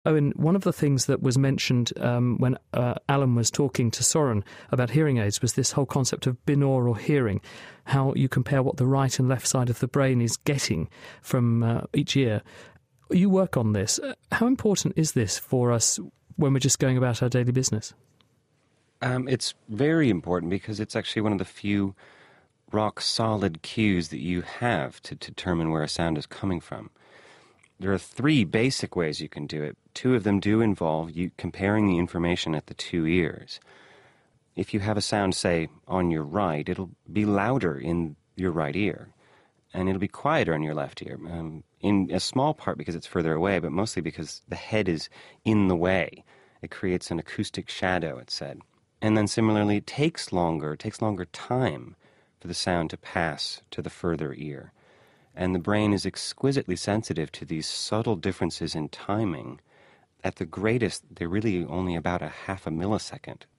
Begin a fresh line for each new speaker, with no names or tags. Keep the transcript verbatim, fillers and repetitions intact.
Owen, one of the things that was mentioned um, when uh, Alan was talking to Soren about hearing aids was this whole concept of binaural hearing, how you compare what the right and left side of the brain is getting from uh, each ear. You work on this. How important is this for us when we're just going about our daily business?
Um, it's very important because it's actually one of the few rock-solid cues that you have to determine where a sound is coming from. There are three basic ways you can do it. Two of them do involve you comparing the information at the two ears. If you have a sound, say, on your right, it'll be louder in your right ear, and it'll be quieter in your left ear, um, in a small part because it's further away, but mostly because the head is in the way. It creates an acoustic shadow, it's said. And then similarly, it takes longer, it takes longer time for the sound to pass to the further ear. And the brain is exquisitely sensitive to these subtle differences in timing. At the greatest, they're really only about a half a millisecond